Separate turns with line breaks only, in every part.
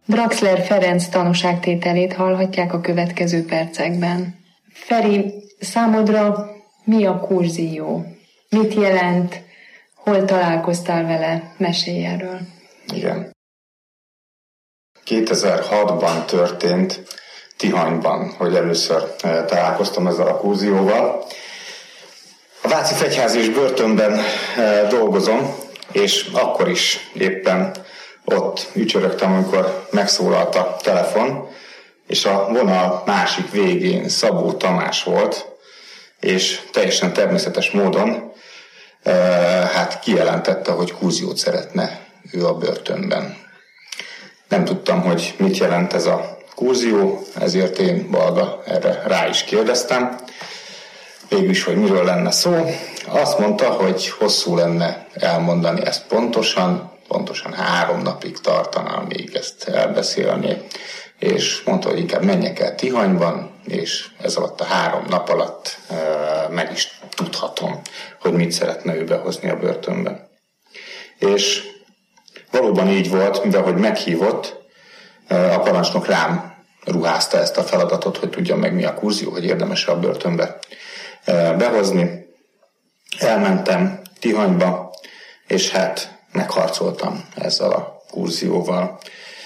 Draxler Ferenc tanúságtételét hallhatják a következő percekben. Feri, számodra mi a kurzió? Mit jelent? Hol találkoztál vele? Mesélj erről.
Igen. 2006-ban történt Tihanyban, hogy először találkoztam ezzel a kurzióval. A Váci Fegyházi és börtönben dolgozom, és akkor is éppen ott ücsörögtem, amikor megszólalt a telefon, és a vonal másik végén Szabó Tamás volt, és teljesen természetes módon kijelentette, hogy kurziót szeretne ő a börtönben. Nem tudtam, hogy mit jelent ez a kurzió, ezért én, Balga, erre rá is kérdeztem. Végülis, hogy miről lenne szó. Azt mondta, hogy hosszú lenne elmondani ezt pontosan 3 napig tartana még ezt elbeszélni, és mondta, hogy inkább menjek el Tihanyban, és ez alatt a 3 nap alatt meg is tudhatom, hogy mit szeretne ő behozni a börtönbe. És valóban így volt, mivel hogy meghívott, a parancsnok rám ruházta ezt a feladatot, hogy tudjam meg mi a kurzió, hogy érdemes a börtönbe behozni. Elmentem Tihanyba, és megharcoltam ezzel a kurzióval.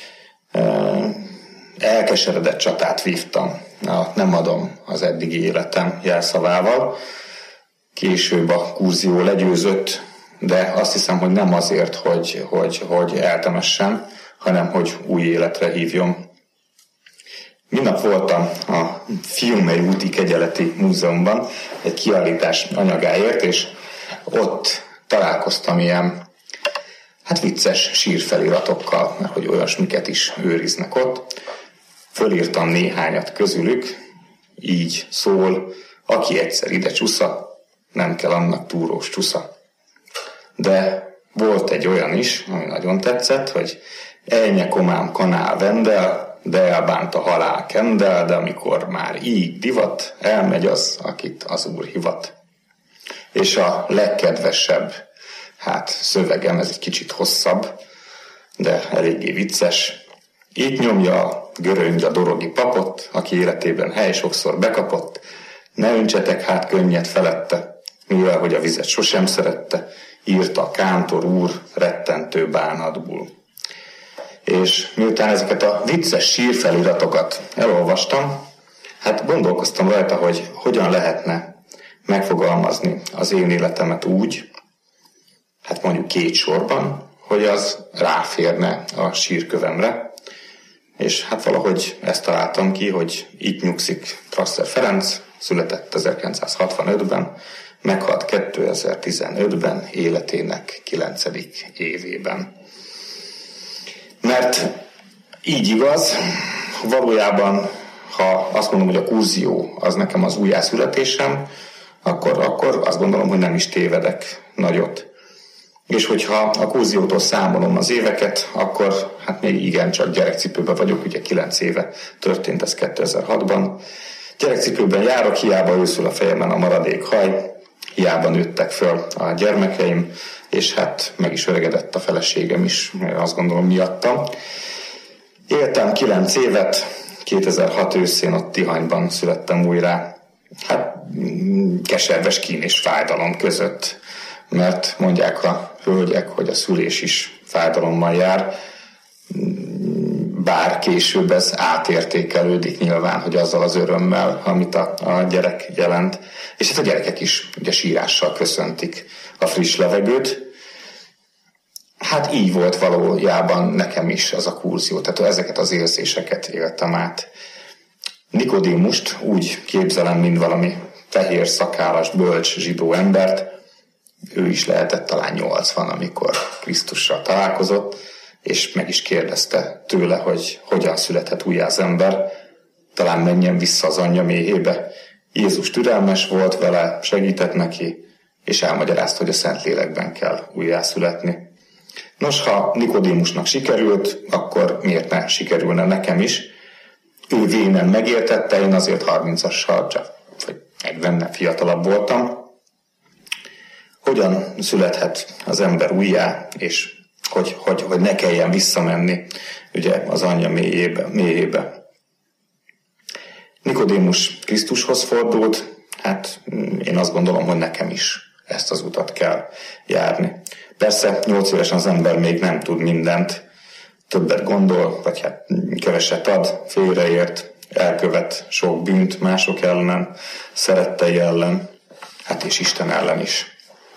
Elkeseredett csatát vívtam, nem adom az eddigi életem jelszavával. Később a kurzió legyőzött, de azt hiszem, hogy nem azért, hogy eltemessem, hanem hogy új életre hívjam. Mindnap voltam a Fiumei úti Kegyeleti Múzeumban egy kiállítás anyagáért, és ott találkoztam ilyen vicces sírfeliratokkal, mert hogy olyasmiket is őriznek ott. Fölírtam néhányat közülük, így szól: aki egyszer ide csúsza, nem kell annak túrós csúsza. De volt egy olyan is, ami nagyon tetszett, hogy elnye komám kanál vendel, de elbánt a halál kendel, de amikor már így divat, elmegy az, akit az Úr hivat. És a legkedvesebb szövegem, ez egy kicsit hosszabb, de eléggé vicces. Itt nyomja a göröngy a dorogi papot, aki életében hely sokszor bekapott. Ne öntsetek könnyed felette, mivel hogy a vizet sosem szerette, írta a kántor úr rettentő bánatból. És miután ezeket a vicces sírfeliratokat elolvastam, gondolkoztam rajta, hogy hogyan lehetne megfogalmazni az én életemet úgy, mondjuk 2 sorban, hogy az ráférne a sírkövemre. És valahogy ezt találtam ki, hogy itt nyugszik Draxler Ferenc, született 1965-ben, meghalt 2015-ben, életének 9. évében. Mert így igaz, valójában, ha azt mondom, hogy a kurzió az nekem az újjászületésem, akkor azt gondolom, hogy nem is tévedek nagyot. És hogyha a kurziótól számolom az éveket, akkor még igencsak gyerekcipőben vagyok, ugye 9 éve történt ez 2006-ban. Gyerekcipőben járok, hiába őszül a fejemen a maradék haj, hiába nőttek föl a gyermekeim, és meg is öregedett a feleségem is, azt gondolom miattam. Éltem 9 évet, 2006 őszén ott Tihanyban születtem újra. Keserves kín és fájdalom között, mert mondják a hölgyek, hogy a szülés is fájdalommal jár, bár később ez átértékelődik nyilván, hogy azzal az örömmel, amit a gyerek jelent. És a gyerekek is ugye sírással köszöntik a friss levegőt. Így volt valójában nekem is az a kurzió, tehát ezeket az érzéseket éltem át. Nikodémust úgy képzelem, mint valami fehér szakállas, bölcs zsidó embert. Ő is lehetett talán 80, amikor Krisztussal találkozott, és meg is kérdezte tőle, hogy hogyan születhet újjá az ember, talán menjen vissza az anyja méhébe. Jézus türelmes volt vele, segített neki, és elmagyarázta, hogy a Szentlélekben kell újjászületni. Nos, ha Nikodémusnak sikerült, akkor miért ne sikerülne nekem is? Ő vénen megértette, én azért 30-assal csak, vagy 40-nel fiatalabb voltam. Hogyan születhet az ember újjá, és hogy ne kelljen visszamenni ugye az anyja mélyébe. Nikodémus Krisztushoz fordult, hát én azt gondolom, hogy nekem is ezt az utat kell járni. Persze 8 évesen az ember még nem tud mindent, többet gondol, vagy hát keveset ad, félreért, elkövet sok bűnt mások ellen, szerettei ellen, hát és Isten ellen is.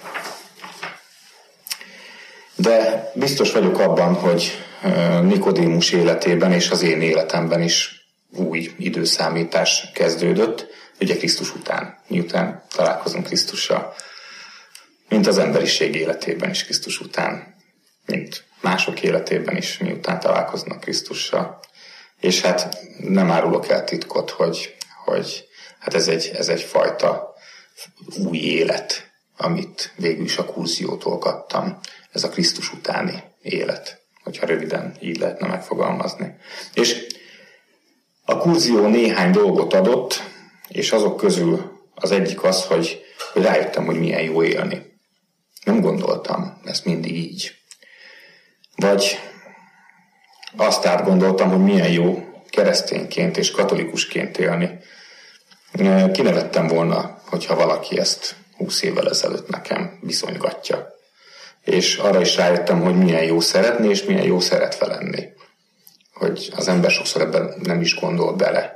De biztos vagyok abban, hogy Nikodémus életében és az én életemben is új időszámítás kezdődött, ugye Krisztus után, miután találkozunk Krisztussal, mint az emberiség életében is Krisztus után, mint mások életében is, miután találkoznak Krisztussal. És hát nem árulok el titkot, hogy hát ez egy fajta új élet, amit végül is a kurziótól kaptam. Ez a Krisztus utáni élet, hogyha röviden így lehetne megfogalmazni. És a kurzió néhány dolgot adott, és azok közül az egyik az, hogy rájöttem, hogy milyen jó élni. Nem gondoltam ezt mindig így. Vagy azt átgondoltam, hogy milyen jó keresztényként és katolikusként élni. Kinevettem volna, hogyha valaki ezt 20 évvel ezelőtt nekem viszonygatja. És arra is rájöttem, hogy milyen jó szeretni, és milyen jó szeretve lenni. Hogy az ember sokszor ebben nem is gondol bele.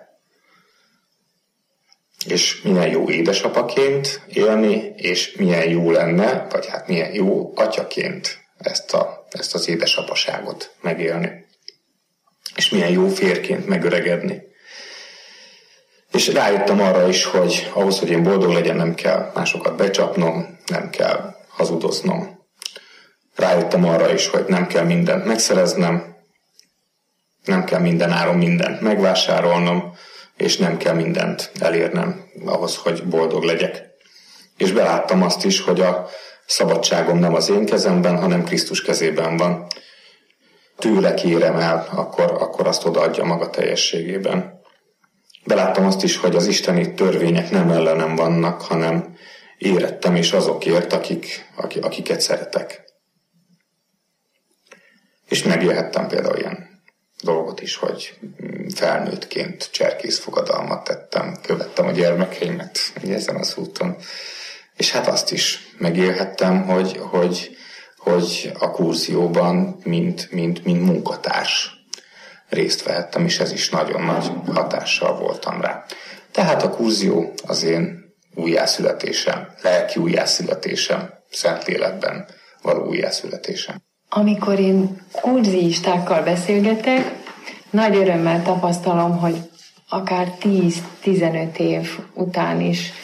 És milyen jó édesapaként élni, és milyen jó lenne, vagy hát milyen jó atyaként ezt az édesapaságot megélni. És milyen jó férként megöregedni. És rájöttem arra is, hogy ahhoz, hogy én boldog legyen, nem kell másokat becsapnom, nem kell hazudoznom. Rájöttem arra is, hogy nem kell mindent megszereznem, nem kell minden áron mindent megvásárolnom, és nem kell mindent elérnem ahhoz, hogy boldog legyek. És beláttam azt is, hogy a szabadságom nem az én kezemben, hanem Krisztus kezében van. Tőle kérem el, akkor azt odaadja maga teljességében. Beláttam azt is, hogy az isteni törvények nem ellenem vannak, hanem érettem és azokért, akiket szeretek. És megélhettem például ilyen dolgot is, hogy felnőttként cserkészfogadalmat tettem, követtem a gyermekeimet ezen az úton. És hát azt is megélhettem, hogy a kurzióban, mint munkatárs részt vehettem, és ez is nagyon nagy hatással voltam rá. Tehát a kurzió az én újjászületésem, lelki újjászületésem, Szentlélekben való újjászületésem.
Amikor én kurziistákkal beszélgetek, nagy örömmel tapasztalom, hogy akár 10-15 év után is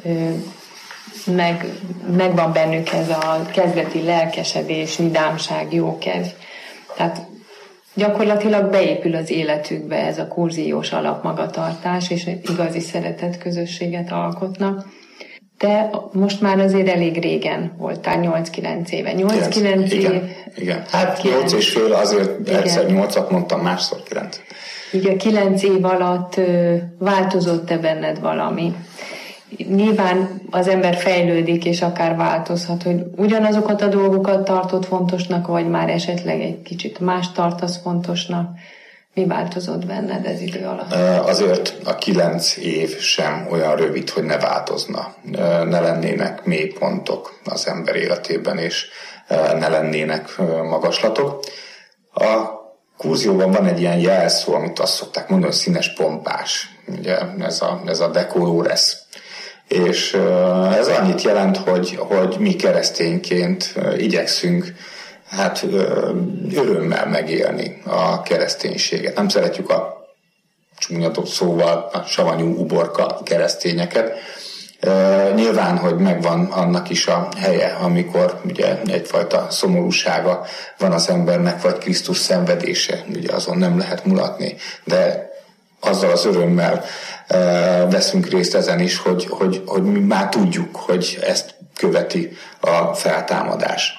megvan bennük ez a kezdeti lelkesedés, vidámság, jókedv. Tehát gyakorlatilag beépül az életükbe ez a kurziós alapmagatartás, és igazi szeretett közösséget alkotnak. De most már azért elég régen voltál, 8-9 éve. 8-9 év.
Igen. Hát 8 és fél, azért egyszer 8-at mondtam, másszor 9.
Igen, 9 év alatt változott-e benned valami? Nyilván az ember fejlődik, és akár változhat, hogy ugyanazokat a dolgokat tartott fontosnak, vagy már esetleg egy kicsit más tartasz fontosnak. Mi változott benned ez idő alatt?
Azért a 9 év sem olyan rövid, hogy ne változna. Ne lennének mélypontok az ember életében, és ne lennének magaslatok. A kurzióban van egy ilyen jelszó, amit azt szokták mondani, hogy színes pompás. Ugye ez a decolores. És ez annyit jelent, hogy mi keresztényként igyekszünk hát örömmel megélni a kereszténységet. Nem szeretjük a csúnyatott szóval a savanyú uborka keresztényeket. Nyilván, hogy megvan annak is a helye, amikor ugye egyfajta szomorúsága van az embernek, vagy Krisztus szenvedése, ugye azon nem lehet mulatni, de azzal az örömmel veszünk részt ezen is, hogy mi már tudjuk, hogy ezt követi a feltámadás.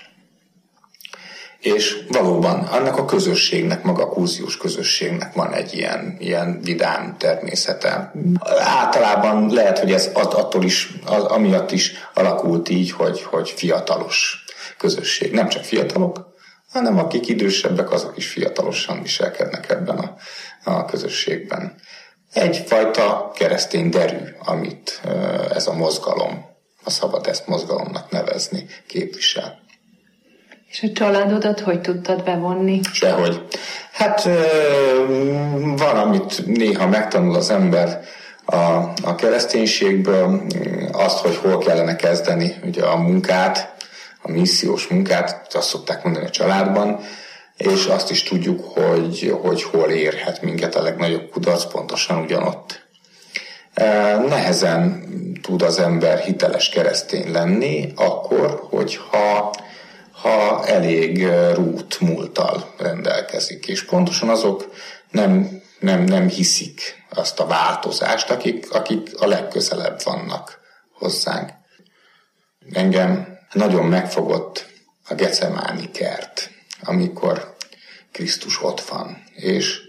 És valóban annak a közösségnek, maga a kurziós közösségnek van egy ilyen vidám természete. Általában lehet, hogy ez attól is, amiatt is alakult így, hogy fiatalos közösség. Nem csak fiatalok, hanem akik idősebbek, azok is fiatalosan viselkednek ebben a közösségben. Egyfajta keresztény derű, amit ez a mozgalom, ha szabad ezt mozgalomnak nevezni, képvisel.
És a családodat hogy tudtad bevonni?
Sehogy. Hát van, amit néha megtanul az ember a kereszténységből, azt, hogy hol kellene kezdeni ugye a munkát, a missziós munkát, azt szokták mondani a családban, és azt is tudjuk, hogy hol érhet minket a legnagyobb kudarc, pontosan ugyanott. Nehezen tud az ember hiteles keresztény lenni akkor, hogyha elég rút múlttal rendelkezik. És pontosan azok nem hiszik azt a változást, akik a legközelebb vannak hozzánk. Engem nagyon megfogott a Gecemáni kert, amikor Krisztus ott van. És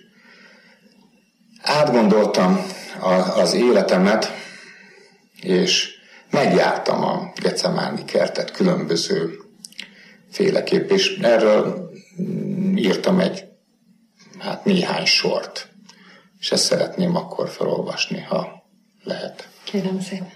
átgondoltam az életemet, és megjártam a Gecemáni kertet különböző féleképp, és erről írtam néhány sort, és ezt szeretném akkor felolvasni, ha lehet.
Kérem szépen.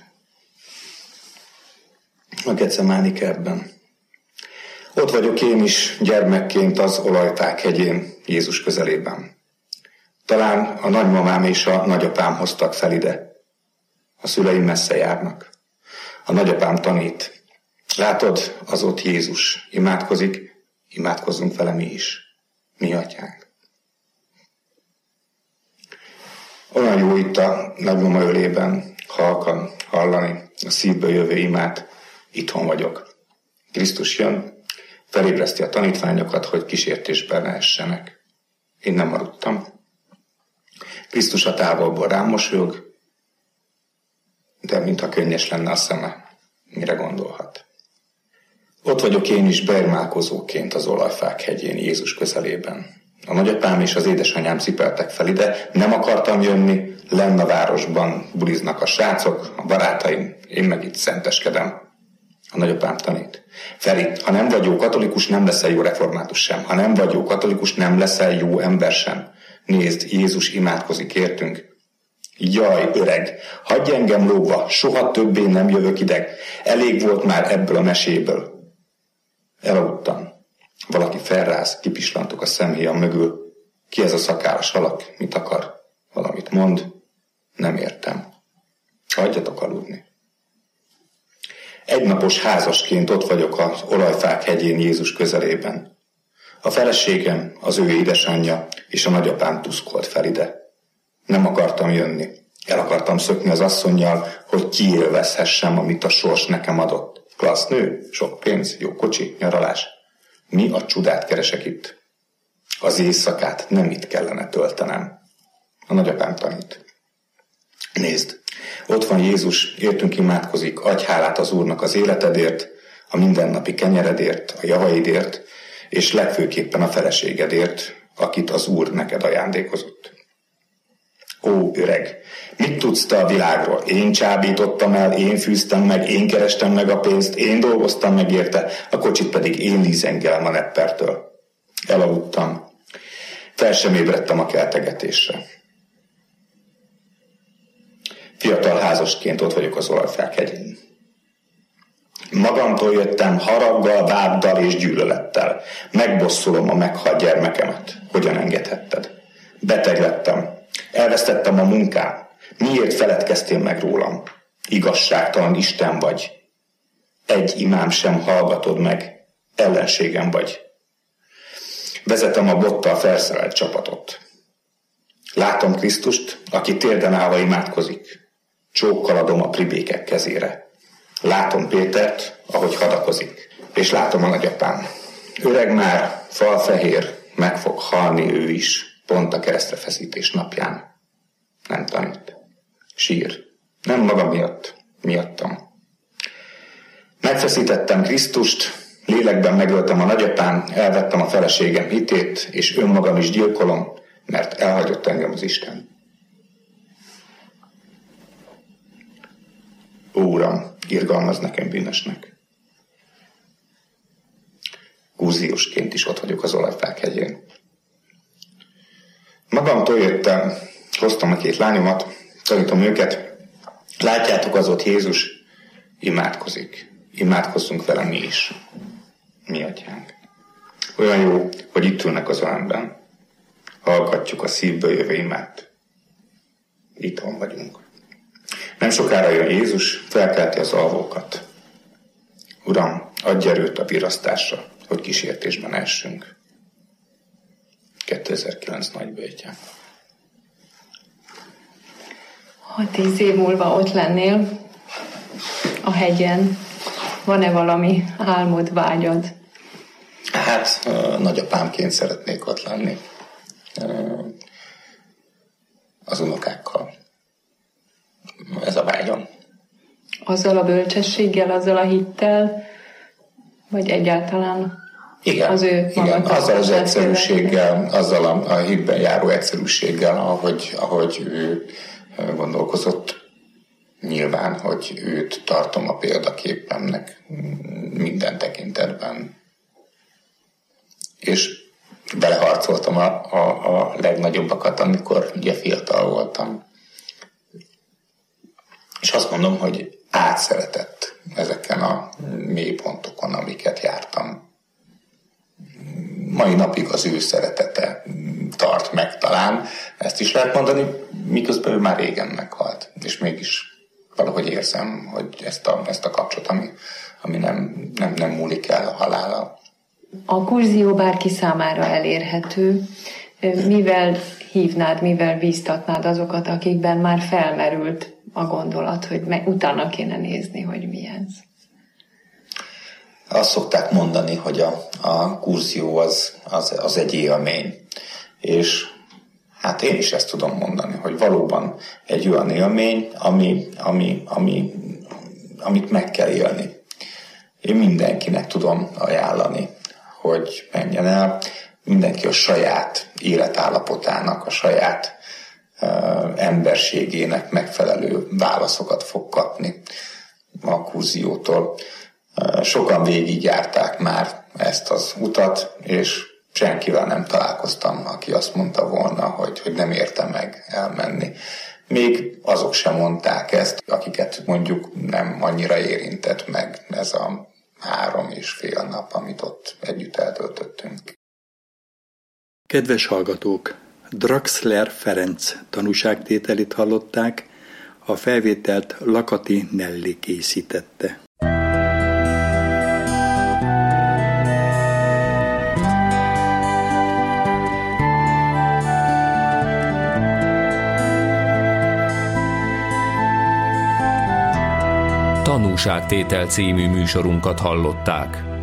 A Gecemáni kertben. Ott vagyok én is gyermekként az Olajfák hegyén, Jézus közelében. Talán a nagymamám és a nagyapám hoztak fel ide. A szüleim messze járnak. A nagyapám tanít. Látod, az ott Jézus imádkozik, imádkozzunk vele mi is. Mi atyánk. Olyan jó itt a nagymama ölében halkan hallani a szívből jövő imát. Itthon vagyok. Krisztus jön, felébreszti a tanítványokat, hogy kísértésben ne essenek. Én nem aludtam. Krisztus a távolból rám mosolyog, de mintha könnyes lenne a szeme. Mire gondolhat? Ott vagyok én is bejmálkozóként az Olajfák hegyén, Jézus közelében. A nagyapám és az édesanyám cipeltek fel ide, nem akartam jönni, lenn a városban buliznak a srácok, a barátaim, én meg itt szenteskedem. A nagyapám tanít. Feri, ha nem vagy jó katolikus, nem leszel jó református sem. Ha nem vagy jó katolikus, nem leszel jó ember sem. Nézd, Jézus imádkozik értünk. Jaj, öreg, hagyj engem lógva, soha többé nem jövök ide. Elég volt már ebből a meséből. Elaludtam. Valaki felráz, kipislantok a szemhéjam mögül. Ki ez a szakállas alak? Mit akar? Valamit mond? Nem értem. Hagyjatok aludni. Egynapos házasként ott vagyok az Olajfák hegyén Jézus közelében. A feleségem, az ő édesanyja és a nagyapám tuszkolt fel ide. Nem akartam jönni. El akartam szökni az asszonnyal, hogy kiélvezhessem, amit a sors nekem adott. Klassz nő, sok pénz, jó kocsi, nyaralás. Mi a csodát keresek itt? Az éjszakát nem itt kellene töltenem. A nagyapám tanít. Nézd, ott van Jézus, értünk imádkozik, adj hálát az Úrnak az életedért, a mindennapi kenyeredért, a javaidért, és legfőképpen a feleségedért, akit az Úr neked ajándékozott. Ó, öreg, mit tudsz te a világról? Én csábítottam el, én fűztem meg, én kerestem meg a pénzt, én dolgoztam meg érte, a kocsit pedig én lízengelem a neppertől. Elaludtam. Fel sem ébredtem a keltegetésre. Fiatal házasként ott vagyok az Olajfák hegyén. Magamtól jöttem haraggal, váddal és gyűlölettel. Megbosszulom a meghalt gyermekemet. Hogyan engedhetted? Beteg lettem. Elvesztettem a munkám. Miért feledkeztél meg rólam? Igazságtalan Isten vagy. Egy imám sem hallgatod meg. Ellenségem vagy. Vezetem a bottal felszerelt csapatot. Látom Krisztust, aki térden állva imádkozik. Csókkal adom a pribékek kezére. Látom Pétert, ahogy hadakozik. És látom a nagyapám. Öreg már, falfehér, meg fog halni ő is. Pont a keresztrefeszítés napján. Nem tanít. Sír. Nem maga miatt. Miattam. Megfeszítettem Krisztust, lélekben megöltem a nagyapám, elvettem a feleségem hitét, és önmagam is gyilkolom, mert elhagyott engem az Isten. Ó, Uram, irgalmazz nekem bűnösnek. kurziósként is ott vagyok az olajfák hegyén. Magamtól jöttem, hoztam a 2 lányomat, tanítom őket. Látjátok, az ott Jézus imádkozik. Imádkozzunk vele mi is. Mi atyánk. Olyan jó, hogy itt ülnek az ölemben. Hallgatjuk a szívből jövő imát. Itthon vagyunk. Nem sokára jön Jézus, felkelti az alvókat. Uram, adj erőt a virasztásra, hogy kísértésben essünk. 2009 nagyböjtje.
Ha 10 év múlva ott lennél a hegyen, van-e valami álmod, vágyad?
Hát nagyapámként szeretnék ott lenni. Az unokákkal. Ez a vágyam.
Azzal a bölcsességgel, azzal a hittel, vagy egyáltalán
igen,
az ő
azzal az egyszerűséggel, azzal a hitben járó egyszerűséggel, ahogy ő gondolkozott. Nyilván, hogy őt tartom a példaképemnek minden tekintetben. És beleharcoltam a legnagyobbakat, amikor ugye fiatal voltam. És azt mondom, hogy átszeretett ezeken a mélypontokon, amiket jártam. Mai napig az ő szeretete tart meg talán, ezt is lehet mondani, miközben ő már régen meghalt. És mégis valahogy érzem, hogy ezt a kapcsolatot, ami nem múlik el a halállal.
A kurzió bárki számára elérhető. Mivel hívnád, mivel bíztatnád azokat, akikben már felmerült a gondolat, hogy utána kéne nézni, hogy mi ez?
Azt szokták mondani, hogy a kurzió az egy élmény. És hát én is ezt tudom mondani, hogy valóban egy olyan élmény, amit meg kell élni. Én mindenkinek tudom ajánlani, hogy menjen el. Mindenki a saját életállapotának, a saját emberségének megfelelő válaszokat fog kapni a kurziótól. Sokan végigjárták már ezt az utat, és senkivel nem találkoztam, aki azt mondta volna, hogy nem érte meg elmenni. Még azok sem mondták ezt, akiket mondjuk nem annyira érintett meg ez a 3,5 nap, amit ott együtt eltöltöttünk.
Kedves hallgatók! Draxler Ferenc tanúságtételét hallották, a felvételt Lakati Nelli készítette.
Tanúságtétel című műsorunkat hallották.